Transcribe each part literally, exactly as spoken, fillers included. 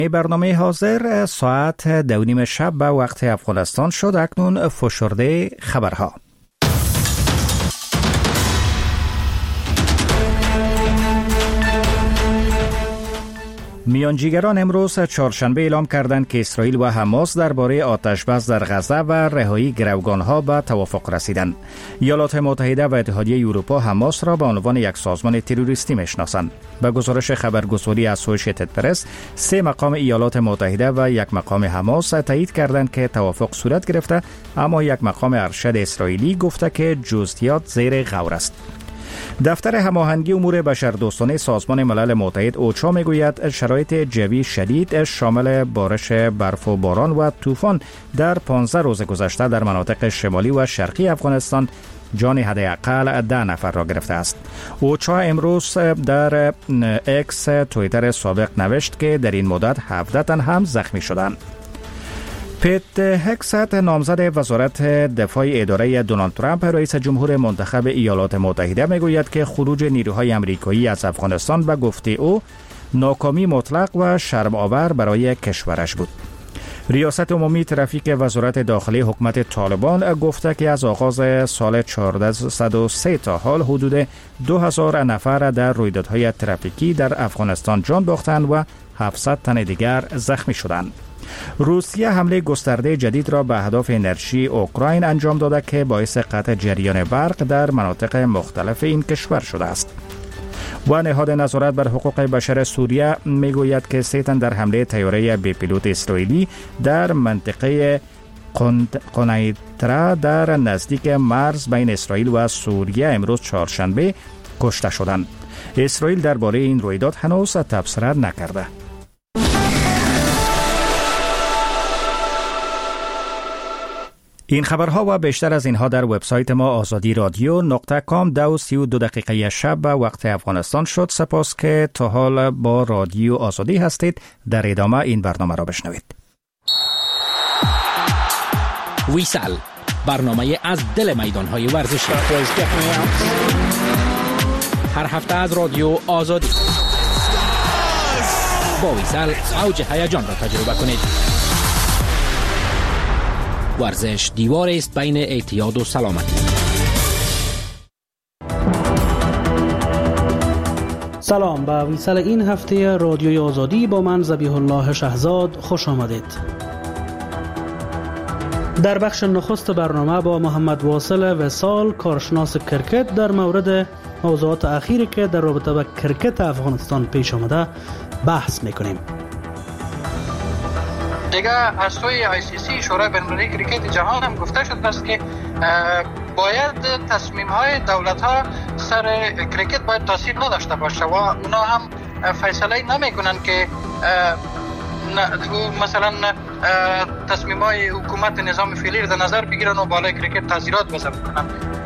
برنامه حاضر ساعت دو نیم شب به وقت افغانستان شد. اکنون فشرده خبرها. میانجیگران امروز چهارشنبه اعلام کردند که اسرائیل و حماس درباره آتش‌بس در غزه و رهایی گروگان‌ها به توافق رسیدند. ایالات متحده و اتحادیه اروپا حماس را به عنوان یک سازمان تروریستی میشناسند. به گزارش خبرگزاری اسوشییتد پرس، سه مقام ایالات متحده و یک مقام حماس تایید کردند که توافق صورت گرفته، اما یک مقام ارشد اسرائیلی گفته که جزئیات زیر غور است. دفتر هماهنگی امور بشردوستانه سازمان ملل متحد اوچا میگوید شرایط جوی شدید شامل بارش برف و باران و طوفان در پانزده روز گذشته در مناطق شمالی و شرقی افغانستان جان حداقل ده نفر را گرفته است. اوچا امروز در اکس توییتر سابق نوشت که در این مدت هفده تن هم زخمی شدند. پیت هکست، نامزد وزارت دفاع اداره دونالد ترامپ رئیس جمهور منتخب ایالات متحده، میگوید که خروج نیروهای آمریکایی از افغانستان به گفته او ناکامی مطلق و شرم‌آور برای کشورش بود. ریاست عمومی ترافیک وزارت داخلی حکومت طالبان گفته که از آغاز سال چهارصد و سه تا حال حدود دو هزار نفر در رویدادهای ترافیکی در افغانستان جان باختند و هفتصد تن دیگر زخمی شدند. روسیه حمله گسترده جدید را به اهداف انرژی اوکراین انجام داده که باعث قطع جریان برق در مناطق مختلف این کشور شده است. و نهاد نظارت بر حقوق بشر سوریه میگوید که سه تن در حمله طیاره بی پیلوت اسرائیلی در منطقه قنیطره در نزدیک مرز بین اسرائیل و سوریه امروز چهارشنبه کشته شدند. اسرائیل درباره این رویداد هنوز تبصره نکرده. این خبرها و بیشتر از اینها در وبسایت ما آزادی رادیو نقطه کام دو سی و دو دقیقه شب به وقت افغانستان شد. سپاس که تا حال با رادیو آزادی هستید. در ادامه این برنامه را بشنوید. ویسال، برنامه از دل میدانهای ورزشی، هر هفته از رادیو آزادی. با ویسال اوج هیجان را تجربه کنید. ورزش دیوار است بین اعتیاد و سلامتی. سلام، به ویسال این هفته رادیوی آزادی با من ذبیح الله شهزاد خوش آمدید. در بخش نخست برنامه با محمد واصل وصال، کارشناس کرکت، در مورد موضوعات اخیری که در رابطه با کرکت افغانستان پیش آمده بحث میکنیم. دیگه از سوی آی سی سی، شورای بین‌المللی کرکت جهان، هم گفته شده است که باید تصمیم‌های دولت‌ها سر کرکت باید تاثیر نداشته باشه و اونا هم فیصله نمی‌کنن که مثلا تصمیم‌های حکومت نظام فعلی در نظر بگیرن و بالای کرکت تاثیرات وضع کنن.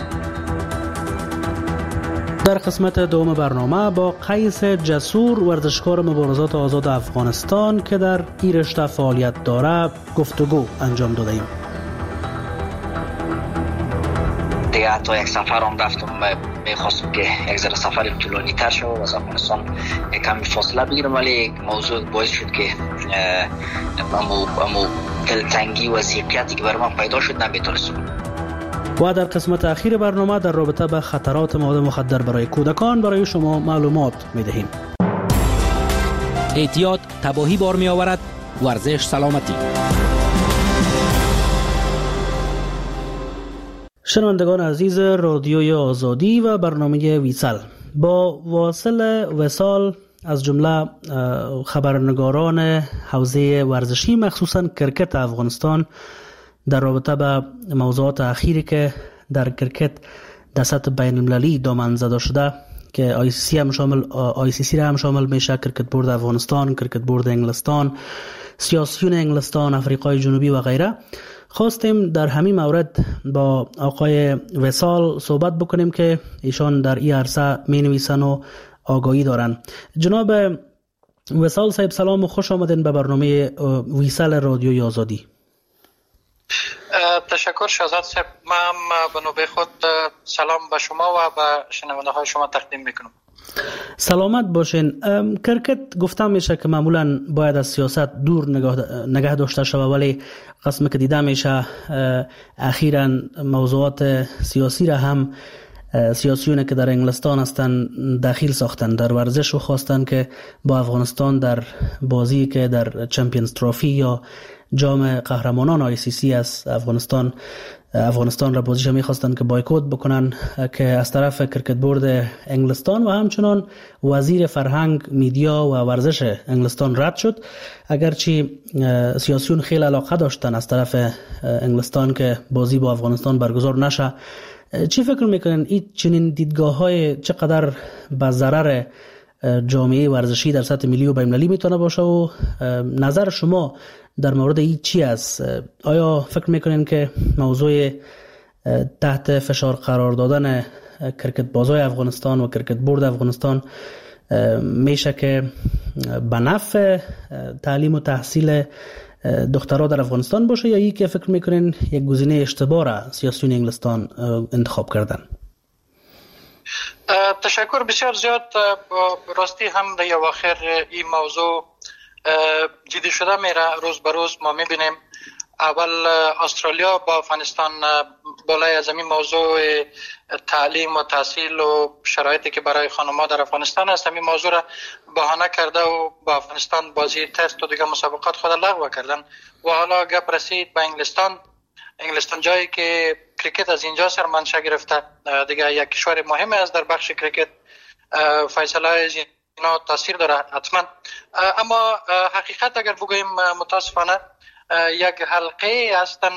در قسمت دوم برنامه با قیس جسور، ورزشکار مبارزات آزاد افغانستان که در این رشته فعالیت داره، گفتگو انجام داده ایم. دیگه حتی یک سفر هم رفتم، میخواستم که یک ذره سفر طولانی تر شد و از افغانستان کمی فاصله بگیرم، ولی موضوع باعث شد که امو امو دلتنگی و ضیقیتی که بر من پیدا شد نمیتونستم. و در قسمت اخیر برنامه در رابطه با خطرات مواد مخدر برای کودکان برای شما معلومات میدهیم. اعتیاد تباهی بار می آورد، ورزش سلامتی. شنوندگان عزیز رادیوی آزادی و برنامه ویسال، با واصل وصال از جمله خبرنگاران حوزه ورزشی مخصوصا کرکت افغانستان در رابطه با موضوعات اخیری که در کرکت در سطح بین المللی دامن زده شده که آی سی سی هم شامل آی سی سی هم شامل میشه، کرکت بورد افغانستان، کرکت بورد انگلستان، سیاسیون انگلستان، آفریقای جنوبی و غیره، خواستیم در همین مورد با آقای وصال صحبت بکنیم که ایشان در این عرصه می نویسن و آگاهی دارن. جناب وصال صاحب، سلام و خوش آمدین به برنامه ویسال رادیوی آزادی. تشکر شهزاد صاحب. من به نوبه خود سلام به شما و به شنونده های شما تقدیم میکنم. سلامت باشین. کرکت گفتم میشه که معمولا باید از سیاست دور نگه داشته شود، ولی قسم که دیده میشه اخیراً موضوعات سیاسی را هم سیاسیون که در انگلستان هستن داخل ساختن در ورزش و خواستن که با افغانستان در بازی که در چمپیونز تروفی یا جام قهرمانان آی سی سی از افغانستان افغانستان را بازیش میخواستن که بایکوت بکنن، که از طرف کرکت بورد انگلستان و همچنان وزیر فرهنگ، میدیا و ورزش انگلستان رد شد. اگرچه سیاسیون خیلی علاقه داشتن از طرف انگلستان که بازی با افغانستان برگزار نشه. چی فکر میکنین این چنین دیدگاه های چقدر به ضرر جامعه ورزشی در سطح ملی و بین‌المللی میتونه باشه و نظر شما در مورد این چی است؟ آیا فکر میکنین که موضوع تحت فشار قرار دادن کرکت بازای افغانستان و کرکت بورد افغانستان میشه که به نفع تعلیم و تحصیل دخترها در افغانستان باشه، یا ای که فکر میکنین یک گزینه اشتباه را سیاسیون انگلستان انتخاب کردن؟ تشکر بسیار زیاد. راستی هم در اواخر این موضوع جدی شده میره، روز به روز ما میبینیم اول استرالیا با افغانستان بالای از این موضوع تعلیم و تحصیل و شرایطی که برای خانم‌ها در افغانستان است همین موضوع را بهانه کرده و با افغانستان بازی تست و دیگه مسابقات خود لغو کردن و حالا گپ رسید به انگلستان. انگلستان جایی که کرکت از اینجا سرمنشأ گرفته، دیگه یک کشور مهم است در بخش کرکت، فیصله از اینا تاثیر داره حتما. اما حقیقت اگر بگوییم متاسفانه یک حلقه هستن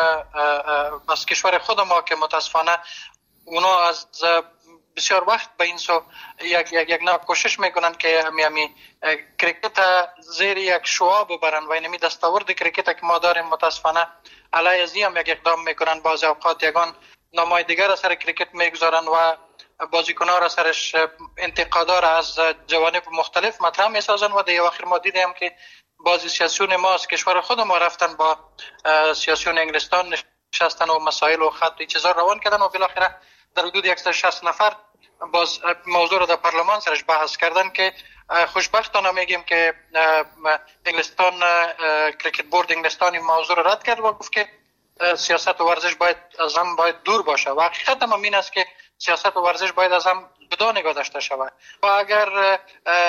از کشور خود ما که متاسفانه اونا از بسیار وقت به این سو یک یک یک نوع کوشش میکنن که همی همی کرکت زیر یک شعاع ببرن و اینمی دستاورد کرکت که ما داریم متاسفانه علیه ازی هم یک اقدام میکنن. بعضی اوقات یگان نامای دیگر سر کرکت میگذارن و بازیکن‌ها را سرش انتقادها را از جوانب مختلف مطرح میسازن و در اواخر ما دیدیم که بعضی سیاسیون ما از کشور خود ما رفتن با سیاسیون انگلستان نشستن و مسائل و خط چیزا روان کردن و بالاخره در حدود صد و شصت نفر باز موضوع را در پارلمان سرش بحث کردن که خوشبختانه میگیم که انگلستان کرکت بورد انگلستان این موضوع را رد کرد و گفت که سیاست و ورزش باید از هم باید دور باشه و حقیقت هم این است که سیاست و ورزش باید از هم جدا نگاه داشته شود و اگر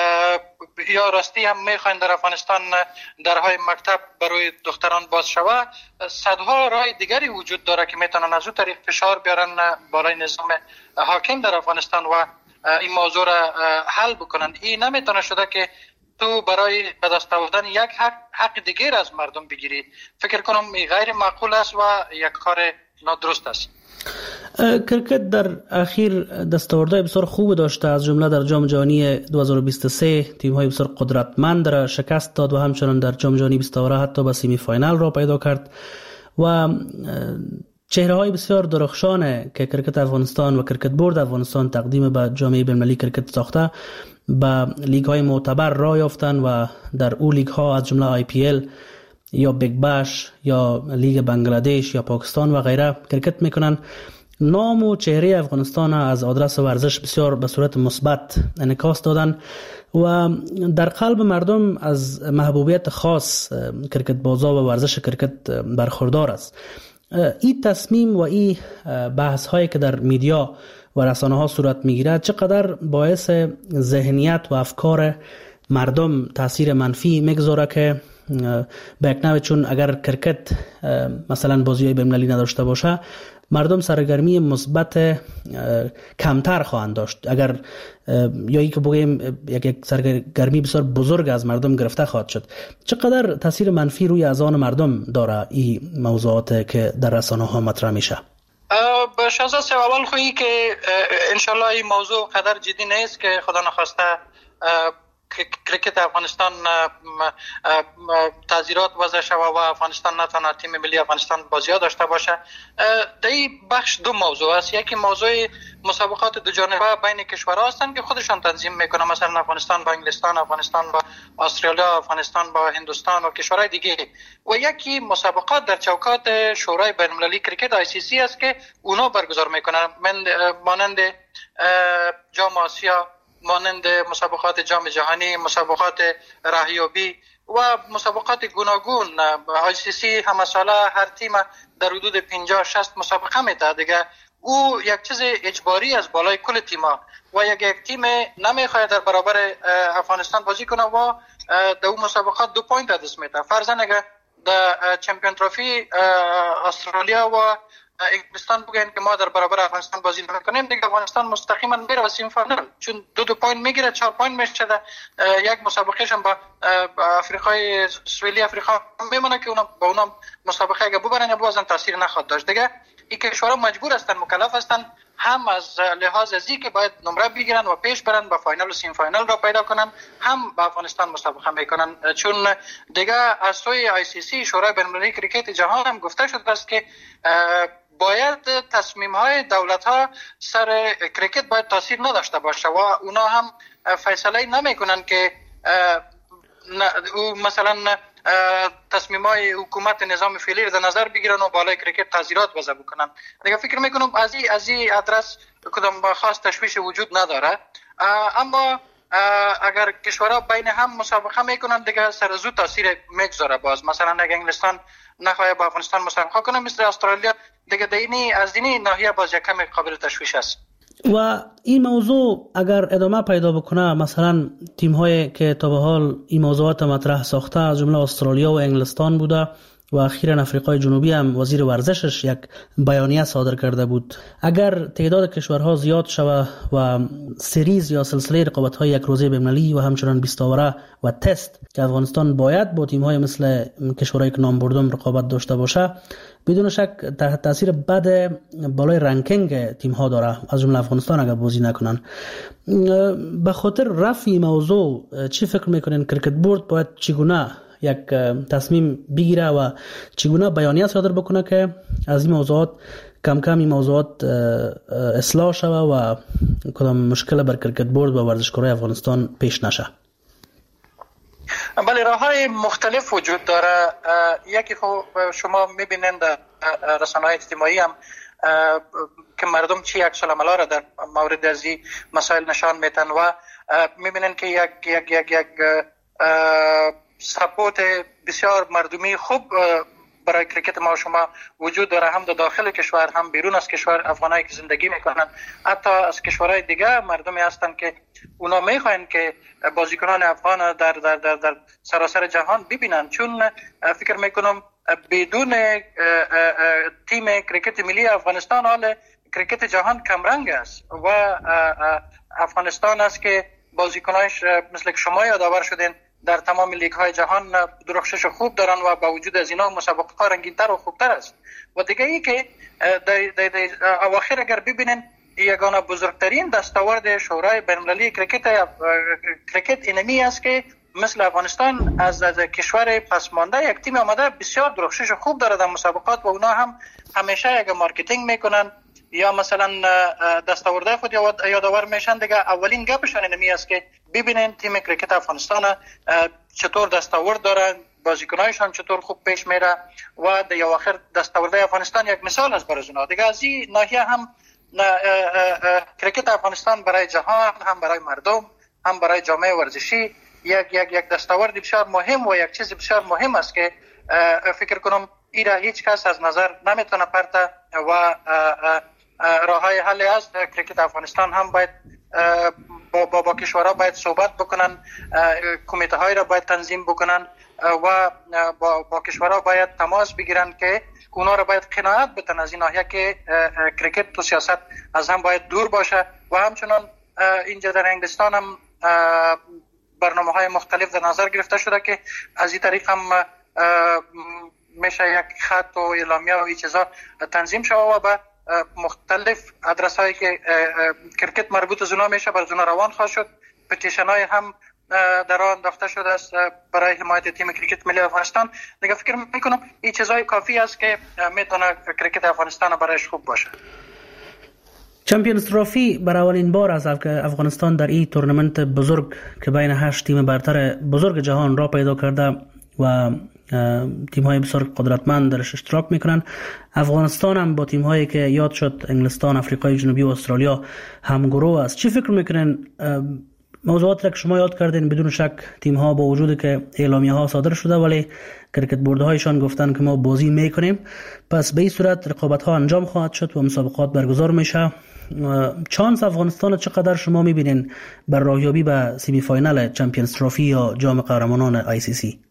یا راستی هم میخواین در افغانستان درهای مکتب برای دختران باز شود، صدها راه دیگری وجود داره که میتونن از اون طریق فشار بیارن بالای نظام حاکم در افغانستان و این موضوع را حل بکنن. این نمیتونه شده که تو برای به دست آوردن یک حق حق دیگر از مردم بگیری. فکر کنم غیر معقول است و یک کار نادرست است. کرکت در اخیر دستاوردهای بسیار خوب داشته، از جمله در جام جهانی دو هزار و بیست و سه تیم‌های بسیار قدرتمند را شکست داد و همچنان در جام جهانی بیست و چهار حتی به سمی فاینال را پیدا کرد و چهره‌های بسیار درخشانه که کرکت افغانستان و کرکت بورد افغانستان تقدیم به جامعه بین‌المللی کرکت ساخته به لیگ‌های معتبر راه یافتند و در او لیگ‌ها از جمله آی پی ال یا بیگ باش یا لیگ بنگلادش یا پاکستان و غیره کرکت میکنن. نام و چهره افغانستان از آدرس ورزش بسیار به صورت مثبت انعکاس دادن و در قلب مردم از محبوبیت خاص کرکت بازا و ورزش کرکت برخوردار است. این تصمیم و این بحث هایی که در میدیا و رسانه ها صورت میگیرد چقدر باعث ذهنیت و افکار مردم تاثیر منفی میگذاره که به یک نوع چون اگر کرکت مثلا بازی‌های بین‌المللی نداشته باشه مردم سرگرمی مثبت کمتر خواهند داشت، اگر یا ای که بگیم یک یک سرگرمی بسیار بزرگ از مردم گرفته خواهد شد. چقدر تاثیر منفی روی اذهان مردم داره این موضوعات که در رسانه ها مطرح میشه؟ به شازه اول خویی که انشالله این موضوع قدر جدی نیست که خدا نخواسته کرکت افغانستان تعذیرات وضع شود و افغانستان نتونه تیم ملی افغانستان بازی‌ها داشته باشه. در این بخش دو موضوع است. یکی موضوع مسابقات دو جانبه بین کشورها هستند که خودشان تنظیم میکنن، مثلا افغانستان با انگلستان، افغانستان با استرالیا، افغانستان با هندوستان و کشورهای دیگه، و یکی مسابقات در چوکات شورای بین‌المللی کرکت آی سی سی است که اونا برگزار میکنن، مانند جام آسیا مانند مسابقات جام جهانی، مسابقات راهیابی و مسابقات گوناگون. آی سی سی همه ساله هر تیم در حدود پنجاه شصت مسابقه میده دیگه. او یک چیز اجباری از بالای کل تیم‌ها و یک یک تیم نمیخواد در برابر افغانستان بازی کنه و در اون مسابقات دو پوینت دست میده. فرضاً اگر در چمپیون تروفی استرالیا و انگلستان بگن که ما در برابر افغانستان بازی نمیکنیم دیگه، افغانستان مستقیما میره و سیم فینال، چون دو دو پوینت میگیره، چهار پوینت میشه. یک مسابقهش هم با افریقای سویلی افریقا میمونه که اونا با اونا مسابقه اگه ببرن بازم تاثیر نخواهد داشت دیگه. این کشورها مجبور هستن، مکلف هستن هم از لحاظ ازی که باید نمره بگیرن و پیش برن با فاینال و سیم فاینال را پیدا کنن، هم با افغانستان مسابقه میکنن. چون دیگه از سوی آی سی سی شورای بین‌المللی کریکت جهان هم گفته شده است که باید تصمیم های دولت ها سر کریکت باید تاثیر نداشته باشه و اونا هم فیصله نمی کنن که مثلا تصمیم های حکومت نظام فعلی را در نظر بگیرن و بالای کریکت تغییرات وضع بکنن دیگه. فکر میکنم از این از این ادرس کدام خاص تشویش وجود نداره. اما اگر کشورها بین هم مسابقه میکنن دیگه سر زود تاثیر میگذاره. باز مثلا اگر انگلستان نخواهی با افغانستان مسابقه کنه مثل استرالیا دیگه، دینی از دینی ناحیه باز یک کمی قابل تشویش است. و این موضوع اگر ادامه پیدا بکنه، مثلا تیم هایی که تا به حال این موضوعات مطرح ساخته از جمله استرالیا و انگلستان بوده و اخیراً افریقای جنوبی هم وزیر ورزشش یک بیانیه صادر کرده بود، اگر تعداد کشورها زیاد شود و سریز یا سلسله رقابت‌های یک روزه بین‌المللی و همچنان بیست اووره و تست که افغانستان باید با تیم‌های مثل کشورهایی که نام بردم رقابت داشته باشه، بدون شک تحت تاثیر بد بالای رنکینگ تیم‌ها داره، از جمله افغانستان اگر بازی نکنن. به خاطر رفع موضوع چی فکر میکنین کریکت بورد باید چگونه یک تصمیم بگیره و چگونه بیانیه صادر بکنه که از این موضوعات کم کم این موضوعات اصلاح شوه و کدام مشکل بر کریکت بورد و ورزشکارای افغانستان پیش نشه؟ بله، راه‌های مختلف وجود داره. یکی خب شما میبینید در رسانه‌های اجتماعی هم که مردم چی عکس العمل‌ها را در مورد از این مسائل نشان میدن و میبینید که یک یک یک یک سپورت بسیار مردمی خوب برای کریکت ما شما وجود داره، هم در داخل کشور هم بیرون از کشور. افغانایی که زندگی میکنن حتی از کشورهای دیگه مردمی هستن که اونا میخواین که بازیکنان افغان در در در در سراسر جهان ببینن، چون فکر میکنم بدون تیم کریکت ملی افغانستان حال کریکت جهان کمرنگ است و افغانستان است که بازیکنایش مثل که شما یادآور شدین در تمام لیگ های جهان درخشش خوب دارن و با وجود از اینا مسابقه ها رنگین‌تر و خوبتر است. و دیگه ای که در اواخر اگر ببینین یگانه بزرگترین دستاورد شورای بین‌المللی کریکت کریکت اینمی است که مثل افغانستان از, از کشور پسمانده یک تیم آمده بسیار درخشش خوب داره در مسابقات و اونا هم همیشه یک مارکتینگ میکنن یا مثلا دستاورده خود یادآور میشن. دیگه اولین گپشان اینمی است که ببینین تیم کریکت افغانستان چطور دستاورد دارن، بازیکنایشان چطور خوب پیش میره و در اواخر دستاورده افغانستان یک مثال است برای اونا. دیگه از این ناحیه هم کریکت افغانستان برای جهان، هم برای مردم، هم برای جامعه ورزشی یک یک یک دستاورد بسیار مهم و یک چیز بسیار مهم است که فکر کنم این را هیچ کس از نظر نمیتونه پرته و راههای حل است. کریکت افغانستان هم باید با با, با کشورها باید صحبت بکنن، کمیته های را باید تنظیم بکنن و با با کشورها باید تماس بگیرن که اونا را باید قناعت بدن از این ناحیه که کریکت تو سیاست از هم باید دور باشه. و همچنان اینجا در انگلستان هم برنامه های مختلف در نظر گرفته شده که از این طریق هم میشه یک خط و اعلامیه و این چیزا تنظیم شده و به مختلف ادرس هایی که کرکت مربوط از اونا میشه بر اونا روان خواهد شد. پتیشن های هم در آن انداخته شده است برای حمایت تیم کرکت ملی افغانستان. دیگه فکر میکنم این چیزای کافی است که میتونه کرکت افغانستان برایش خوب باشه. چمپیونز تروفی برای اولین بار از افغانستان در این تورنمنت بزرگ که بین هشت تیم برتر بزرگ جهان را پیدا کرده و تیم های بسیار قدرتمند درش اشتراک میکنن. افغانستان هم با تیم هایی که یاد شد انگلستان، افریقای جنوبی و استرالیا همگروه است. چی فکر میکنن موضوعات را که شما یاد کردین بدون شک تیم ها با وجود که اعلامیه ها صادر شده ولی کرکت بورد هایشان گفتن که ما بازی میکنیم، پس به این صورت رقابت ها انجام خواهد شد و مسابقات برگزار میشه. چانس افغانستان چقدر شما میبینین بر راهیابی به سیمی فاینال چمپیونز تروفی یا جام قهرمانان آی سی سی؟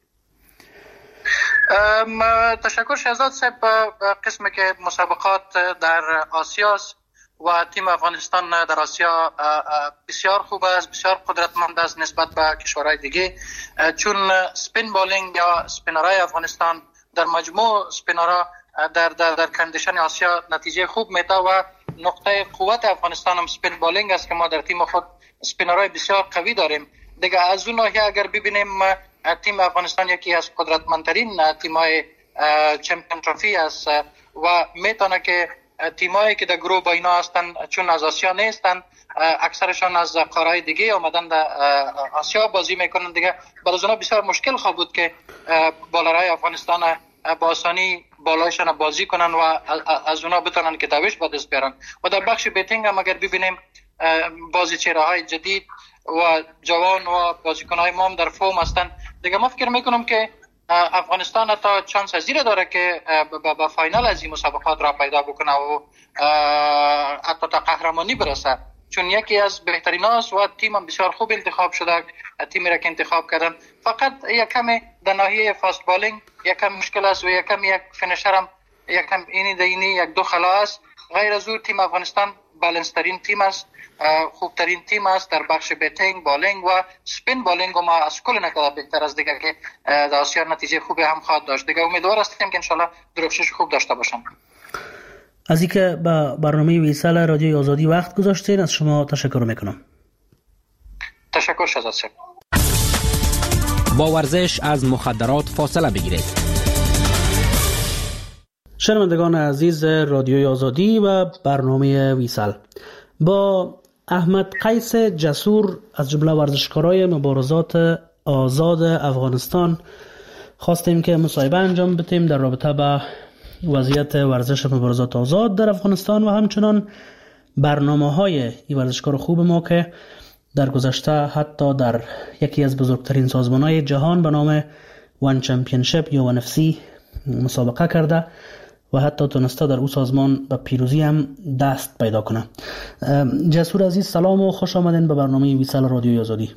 تشکر شهزاد صاحب. قسمی که مسابقات در آسیاست و تیم افغانستان در آسیا بسیار خوب است، بسیار قدرتمند است نسبت به کشورهای دیگه، چون سپین بالینگ یا سپینرهای افغانستان در مجموع سپینرها در در در کندیشن آسیا نتیجه خوب میده و نقطه قوت افغانستان هم سپین بالینگ است که ما در تیم خود سپینرهای بسیار قوی داریم. دیگه از اون ناحیه اگر ببینیم تیم افغانستان یکی از قدرتمندترین تیم‌های چمپیون تروفی است و میتونه که تیمایی که در گروه با اینا هستن چون از آسیا نیستن، اکثرشان از قاره دیگه اومدن در آسیا بازی میکنن، دیگه برای اونا بسیار مشکل خواهد بود که بالرهای افغانستان با آسانی بالایشان بازی کنن و از اونا بتونن که دوش به دست بیارن. و در بخش بیتینگ هم اگر ببینیم بازی چهره‌های جدید و جوان و بازیکن‌های ما هم در فرم هستن، دیگه ما فکر میکنم که افغانستان تا چانس زیاد داره که به فاینال از این مسابقات را پیدا بکنه و حتی تا قهرمانی برسه، چون یکی از بهترین هاست و تیم هم بسیار خوب انتخاب شده. تیمی را که انتخاب کردن فقط یک کمی در ناحیه فاست بالینگ یک کم مشکل است و یک کم یک فینیشر هم یک کم اینی دینی یک دو خلا است. غیر از او تیم افغانستان بالانس ترین تیم است، خوبترین تیم است در بخش بیتینگ، بالینگ و سپین بالینگ و ما از کل نکرده بهتر از دیگر که در آسیا نتیجه خوبی هم خواهد داشت. دیگه امیدوار هستیم که انشالله درخشش خوب داشته باشم. از اینکه با برنامه ویسال رادیوی آزادی وقت گذاشتین از شما تشکر میکنم. تشکر شهزاد صاحب. با ورزش از مخدرات فاصله بگیرید. شنوندگان عزیز رادیوی آزادی و برنامه ویسال، با احمد قیس جسور از جمله ورزشکارای مبارزات آزاد افغانستان خواستیم که مصاحبه انجام بدیم در رابطه با وضعیت ورزش مبارزات آزاد در افغانستان و همچنان برنامه‌های این ورزشکار خوب ما که در گذشته حتی در یکی از بزرگترین سازمان‌های جهان به نام وان چمپیونشیپ یا وان اف سی مسابقه کرده و حتی تونسته در او سازمان به پیروزی هم دست پیدا کنه. جسور عزیز سلام و خوش آمدین به برنامه ویسال رادیوی آزادی.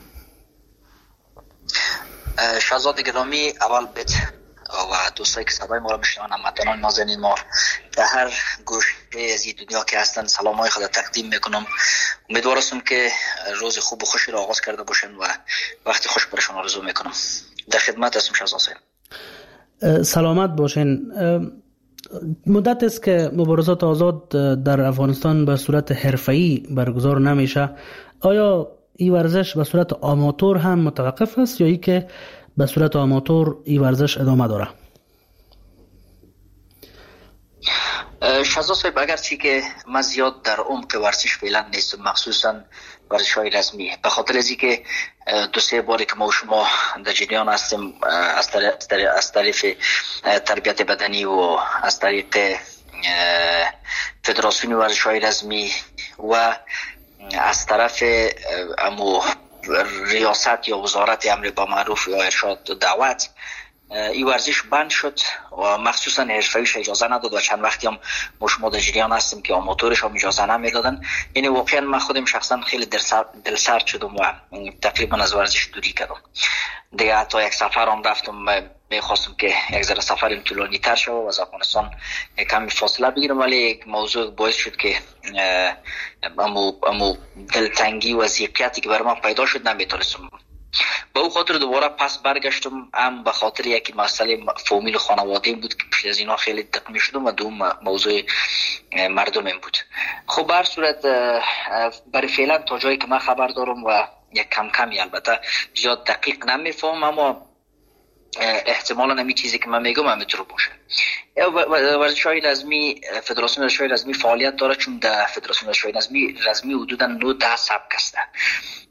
شهزاد گرامی، اول بیت و دوستایی که صدای ما را میشنوند، هموطنان نازنین ما در هر گوشه از این دنیا که هستند سلامای خود تقدیم میکنم. امیدوار هستم که روز خوب و خوشی را آغاز کرده باشن و وقتی خوش برشون آرزو میکنم. در خدمت هستم شهزاد صاحب. سلامت باشین. مدت است که مبارزات آزاد در افغانستان به صورت حرفه‌ای برگزار نمیشه. آیا این ورزش به صورت آماتور هم متوقف است یا ای که به صورت آماتور این ورزش ادامه داره؟ شهزاد صاحب، اگرچه که من زیاد در عمق ورزش فعلا نیستم، مخصوصا ورزش های رسمی، به خاطر از اینکه دو سه باری که ما و شما در جریان هستیم از طریق تربیت بدنی و از طریق فدراسیون ورزش های رسمی و از طرف امو ریاست یا وزارت امر با معروف یا ارشاد دعوت این ورزش بند شد و مخصوصا حرفه‌ایش اجازه نداد و چند وقتی هم ما شما در جریان هستیم که آماتورش هم اجازه نمیدادن. یعنی واقعا من خودم شخصا خیلی دلسرد شدم و تقریبا از ورزش دوری کردم. دیگه حتی یک سفر هم رفتم، میخواستم که یک ذره سفرم طولانی تر شد و از افغانستان کمی فاصله بگیرم، ولی یک موضوع باعث شد که امو امو دلتنگی و ضیقیتی که برام پیدا شد نمیتونستم. به او خاطر دوباره پس برگشتم، هم به خاطر یکی مسئله فامیل خانواده بود که پیش از اینا خیلی دق می شدم و دوم موضوع مردمم بود. خب بر صورت برای فعلا تا جایی که من خبر دارم و یک کم کمی البته زیاد دقیق نمیفهم، اما احتمالا نمی چیزی که من میگم هم میتونه باشه. ورزش‌های رسمی، فدراسیون ورزش‌های رسمی فعالیت داره، چون در فدراسیون ورزش‌های رسمی رسمی حدوداً نه ده سبک هستند.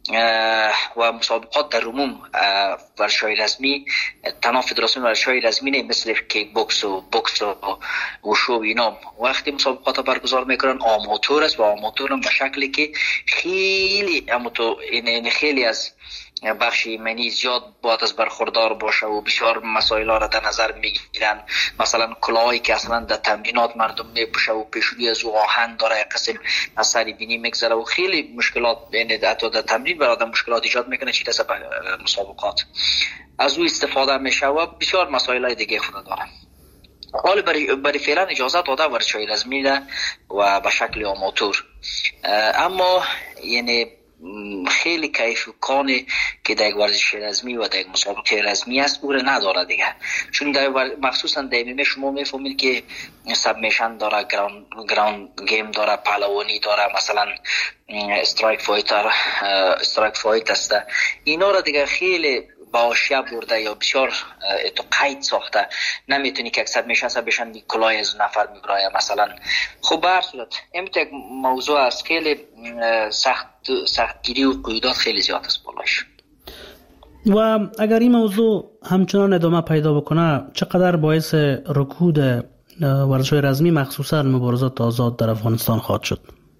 و مسابقات در عموم ورزش‌های رسمی تنها فدراسیون ورزش‌های رسمی نه، مثل کیک بوکس و بوکس و وشو و اینا وقتی مسابقات برگزار میکنن آماتور است و آماتور هم به شکلی که خیلی آماتور این خیلی از بخش ایمنی زیاد باید از برخوردار باشه و بسیار مسائل را در نظر میگیرن. مثلا کلاهی که اصلا در تمرینات مردم میپوشه و پیشونی از آهن داره یک قسم از سر بینی میگذره و خیلی مشکلات یعنی حتی در تمرین برای آدم مشکلات ایجاد میکنه چی دست مسابقات از او استفاده میشه و بسیار مسائل دیگه خود داره. حالا برای برای فعلا اجازه داده ورزش‌های رسمی و به شکل آماتور، اما یعنی خیلی کیف کانی که در ورزش رسمی و در مسابقه رسمی است او را نداره دیگه، چون در مخصوصا در ام ام ای شما میفهمید که سبمیشن داره، گراوند گراوند گیم داره، پهلوانی داره، مثلا استرایک فایتر استرایک فایت است، اینا را دیگه خیلی باشه برده یا بسیار تو قید ساخته، نمیتونی که اکثر میشن سر بشن بی کلاه از نفر میبرای مثلا. خب به هر صورت این یک موضوع است خیلی سخت سختگیری و قیودات خیلی زیاد است بالایش. و اگر این موضوع همچنان ادامه پیدا بکنه چقدر باعث رکود ورزش‌های رسمی مخصوصا مبارزات آزاد در افغانستان خواهد شد؟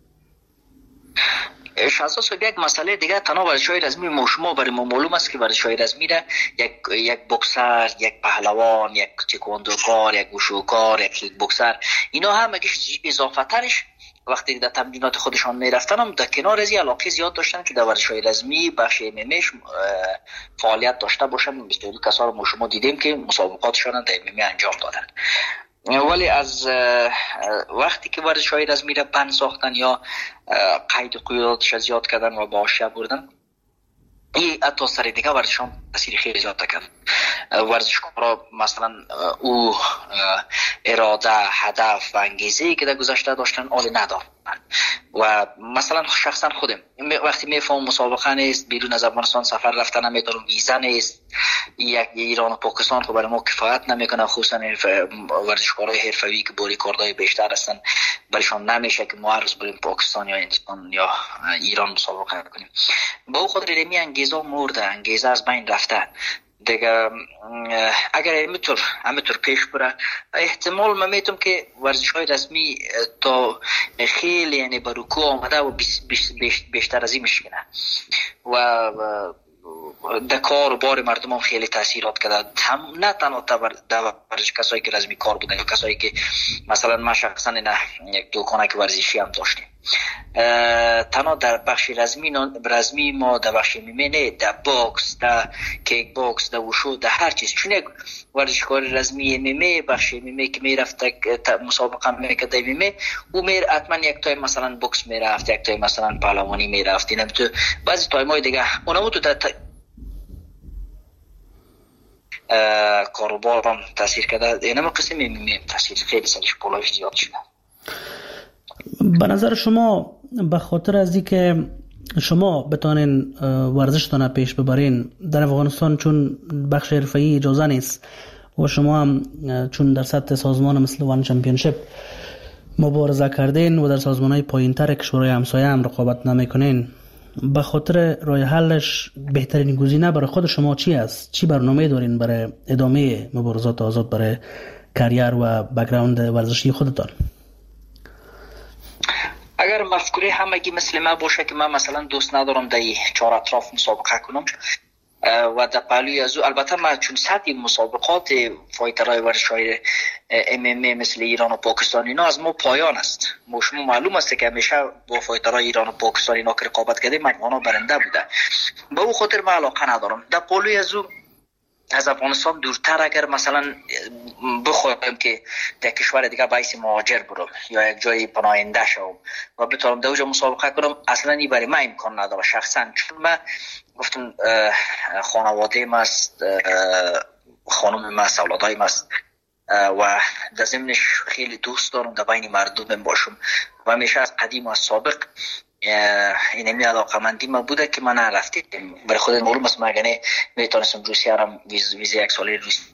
اساس یک مسئله دیگه تنها ورزش‌های رسمی ما شما برای ما معلوم است که ورزش‌های رسمی را یک یک بوکسر، یک پهلوان، یک تکواندوکار، یک وشوکار، یک کیک بوکسر، اینا هم اگه اضافه ترش وقتی در تمرینات خودشان میرفتن هم در کنار از علاقه زیاد داشتن که در ورزش‌های رسمی بخش ام ام ای فعالیت داشته باشن. بسیاری کسا رو ما شما دیدیم که مسابقاتشان در ام ام ای انجام دادن، ولی از وقتی که ورزش‌های رسمی را بند ساختن یا قید و قیوداتش زیاد کردن و باشه بردن، این حتی سر دیگه ورزشان تاثیر خیلی زیاد کرد. ورزشکارا مثلا او اراده، هدف و انگیزه‌ای که در گذشته داشتن آلی ندارن و مثلا شخصا خودم وقتی میفهم مسابقه نیست، بیرون از افغانستان سفر رفتن نمیتونم، ویزا نیست، یک ایران و پاکستان خب برای ما کفایت نمیکنه، خصوصا ورزشکارای حرفه‌ای که با ریکوردهای بیشتر هستن برایشان نمیشه که ما هر روز بریم پاکستان یا هندوستان یا ایران مسابقه کنیم. با خود رمی انگیزه مرده، انگیزه از بین رفته دیگه. اگر همینطور همینطور پیش بره احتمال من میتونم که ورزش‌های رسمی تا خیلی یعنی به رکوع آمده و بیشتر از این میشکنه و در کار و بار مردم هم خیلی تاثیرات کرده، نه تنها در ورزش کسایی که رسمی کار بودن یا کسایی که مثلا ما شخصا نه یک دکانه که ورزشی هم داشتیم، تنها در بخش رسمی رسمی ما در بخش میمه نه، در باکس، در کیک بوکس، در وشو، در هر چیز، چون یک ورزشکار رسمی میمه بخش میمه که میرفت مسابقه میکرد میمه او میر حتما یک تایم مثلا بوکس میرفت، یک تایم مثلا پهلوانی میرفت، اینم تو بعضی تایمای دیگه اونم تو در کاروبار هم تاثیر کرده. اینم قسم میمه تاثیر خیلی سرش بالایش زیاد شده. به نظر شما به خاطر از اینکه شما بتانین ورزشتان پیش ببرین در افغانستان چون بخش حرفه‌ای اجازه نیست و شما هم چون در سطح سازمان مثل وان چمپیونشیپ مبارزه کردین و در سازمان‌های پایین‌تر کشورهای همسایه هم رقابت نمی‌کنین، به خاطر راه حلش بهترین گزینه برای خود شما چی است؟ چی برنامه دارین برای ادامه مبارزات آزاد، برای کریر و بک‌گراند ورزشی خودتان؟ اگر مفکوره همگی مثل ما باشه که من مثلا دوست ندارم در چهار اطراف مسابقه کنم و در پهلوی از او، البته ما چون سطح مسابقات فایترهای ورزش‌های ام ام ای مثل ایران و پاکستان اینا از ما پایان است. ما شما معلوم است که همیشه با فایترهای ایران و پاکستان اینا که رقابت کردیم مجموعاً برنده بوده. به او خاطر من علاقه ندارم. در پهلوی از او از افغانستان دورتر اگر مثلا بخوایم که در کشور دیگه باعث مهاجر برم یا یک جای پناهنده شوم و بتونم در اونجا مسابقه کنم، اصلا این برای من امکان نداره شخصا، چون من گفتم خانواده ما است، خانم ما است، اولادای ما است و در ضمنش خیلی دوست دارم در بین مردم باشم و همیشه از قدیم و از سابق اینمی علاقه مندی ما بوده که من نرفتیم. برای خود معلوم است من اگه میتونستم روسیه هم ویزه یک ساله روسیه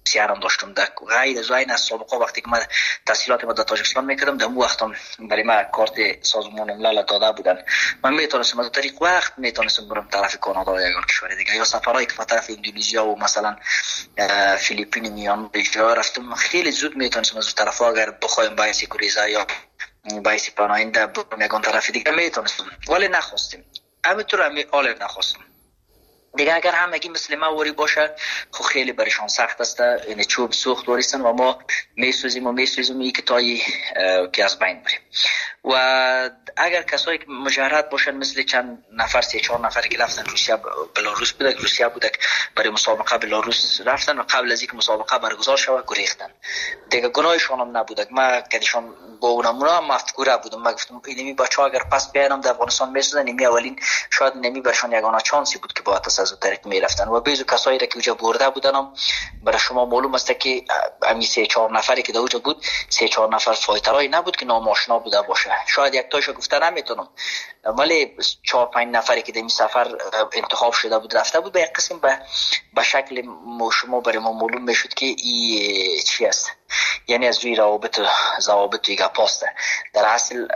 بسیارم داشتم. در غیر از این از سابقه وقتی که من تحصیلات ما در تاجیکستان میکردم در اون وقتم برای من کارت سازمان ملل داده بودن. من میتونستم از طریق وقت میتونستم برم طرف کانادا یا کشور دیگه، یا سفرهایی که طرف اندونزیا و مثلا فیلیپین میان جا رفتم خیلی زود میتونستم از طرفا اگر بخوایم باعث کوریزا یا باعث پناهنده برم یگان طرف دیگه میتونستم، ولی نخواستیم. همینطور هم آل نخواستم دیگه. اگر همگی مثل ما وری باشه خب خیلی برشان سخت است. این چوب سوخت وریستن و ما میسوزیم و میسوزیم ای که تایی که از بین بریم. و اگر کسایی که مجرد باشن مثل چند نفر سه چهار نفری که رفتن روسیه بلاروس بودک روسیه بودک برای مسابقه بلاروس رفتن و قبل از اینکه مسابقه برگزار شود گریختن دیگه، گناهشون هم نبودک. ما کدیشون با اونمونا مفتگوره بودم. ما گفتم اینمی بچه‌ها اگر پس بیارم در افغانستان میسوزن، اینمی اولین شاید نمی برشان یگانه چانسی بود که با از اون طریق میرفتن. و بعضی کسایی را که اونجا برده بودن برای شما معلوم است که امی سه چهار نفری که اونجا بود سه چهار نفر فایترای نبود که ناماشنا بوده باشه. شاید یک تاشو گفته نمیتونم، ولی چهار پنج نفری که در این سفر انتخاب شده بود رفته بود به یک قسم به به شکل شما برای ما معلوم میشد که این چی است، یعنی از روی روابط ضوابط دیگه پاسته. در اصل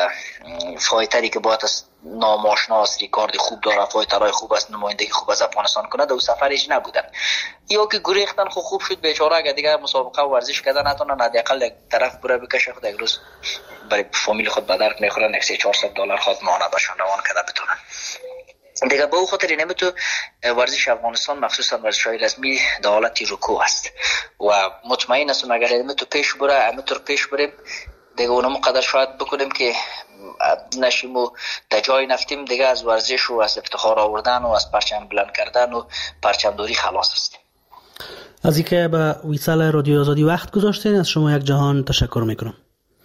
فایتری که باید از ناماشناس ریکارد خوب داره، فایترهای خوب است، نمایندگی خوب از افغانستان کنه، دو سفرش نبودن یا که گریختن. خب خوب شد بیچاره، اگه دیگه مسابقه و ورزش کردن نتونن حداقل یک طرف بره بکشه، خود یک روز برای فامیل خود به درد میخورن، یک سه چهارصد دلار خود ماهانه باشن روان کرده بتونن دیگه. به او خاطر اینه تو ورزش افغانستان مخصوصا ورزش‌های رسمی در حالت رکوع است و مطمئن هستم اگر اینه تو پیش بره همینطور پیش بریم دیگه اونم قدر شاید بکنیم که نشیم و در جای نفتیم دیگه از ورزش و از افتخار آوردن و از پرچم بلند کردن و پرچمداری خلاص هستیم. از اینکه به ویسال رادیو آزادی وقت گذاشتین از شما یک جهان تشکر میکنم.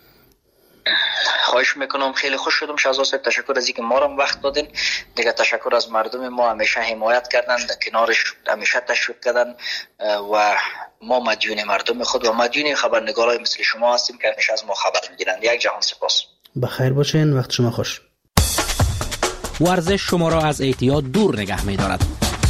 خواهش میکنم، خیلی خوش شدم شهزاد صاحب. تشکر از اینکه ما رو وقت دادین دیگه. تشکر از مردم ما، همیشه حمایت کردن، در کنارش همیشه تشویق کردن و ما مدیون مردم خود و مدیون خبرنگارای مثل شما هستیم که همیشه از ما خبر میگیرند. یک جهان سپاس. بخیر باشین، وقت شما خوش. ورزش شما را از اعتیاد دور نگه می‌دارد.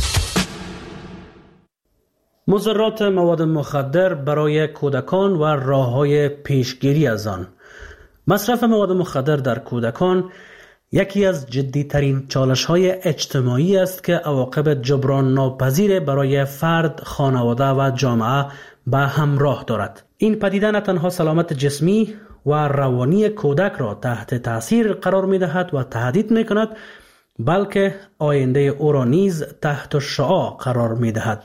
مضرات مواد مخدر برای کودکان و راه‌های پیشگیری از آن. مصرف مواد مخدر در کودکان یکی از جدی‌ترین چالش‌های اجتماعی است که عواقب جبران ناپذیر برای فرد، خانواده و جامعه به همراه دارد. این پدیده نه تنها سلامت جسمی و روانی کودک را تحت تاثیر قرار می‌دهد و تهدید می‌کند، بلکه آینده او را نیز تحت شعاع قرار می‌دهد.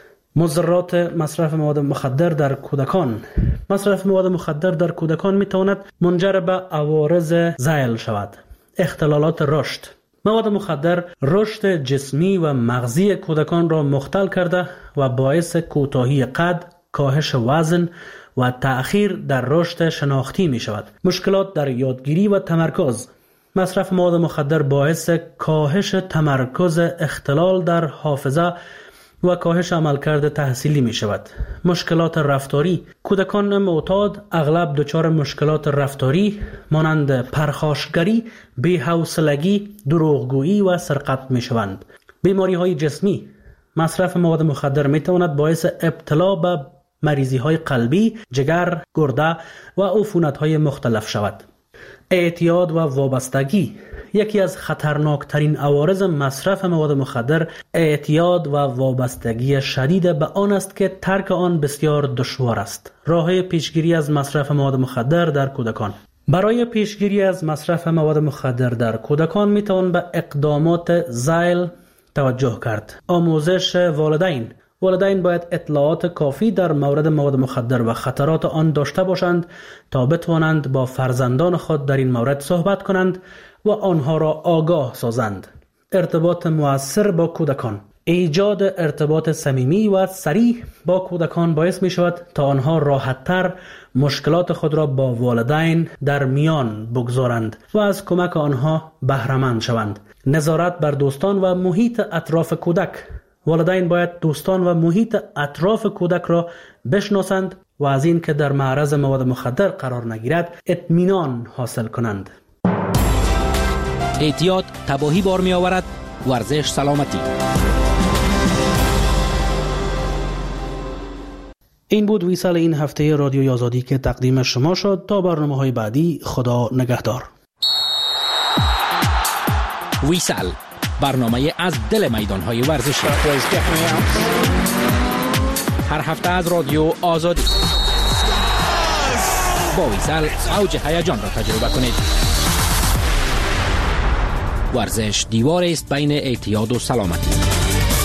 مضرات مصرف مواد مخدر در کودکان. مصرف مواد مخدر در کودکان می‌تواند منجر به عوارض ذیل شود. اختلالات رشد. مواد مخدر رشد جسمی و مغزی کودکان را مختل کرده و باعث کوتاهی قد، کاهش وزن و تأخیر در رشد شناختی می شود. مشکلات در یادگیری و تمرکز. مصرف مواد مخدر باعث کاهش تمرکز، اختلال در حافظه و کاهش عملکرد تحصیلی می شود. مشکلات رفتاری. کودکان معتاد اغلب دچار مشکلات رفتاری مانند پرخاشگری، بی‌حوصلگی، دروغگویی و سرقت می شوند. بیماری های جسمی. مصرف مواد مخدر می تواند باعث ابتلا به مریضی های قلبی، جگر، گرده و عفونت های مختلف شود. اعتیاد و وابستگی. یکی از خطرناکترین عوارض مصرف مواد مخدر اعتیاد و وابستگی شدید به آن است که ترک آن بسیار دشوار است. راه پیشگیری از مصرف مواد مخدر در کودکان. برای پیشگیری از مصرف مواد مخدر در کودکان می توان به اقدامات ذیل توجه کرد. آموزش والدین. والدین باید اطلاعات کافی در مورد مواد مخدر و خطرات آن داشته باشند تا بتوانند با فرزندان خود در این مورد صحبت کنند و آنها را آگاه سازند. ارتباط مؤثر با کودکان. ایجاد ارتباط صمیمی و صریح با کودکان باعث می شود تا آنها راحت‌تر مشکلات خود را با والدین در میان بگذارند و از کمک آنها بهره‌مند شوند. نظارت بر دوستان و محیط اطراف کودک. والدین باید دوستان و محیط اطراف کودک را بشناسند و از این که در معرض مواد مخدر قرار نگیرد اطمینان حاصل کنند. اعتیاد تباهی بار می آورد، ورزش سلامتی. این بود ویسال این هفته رادیوی آزادی که تقدیم شما شد. تا برنامه‌های بعدی، خدا نگهدار. ویسال، برنامه از دل میدان‌های ورزشی. هر هفته از رادیو آزادی. با ویسال اوج هیجان را تجربه کنید. ورزش دیواری است بین اعتیاد و سلامتی.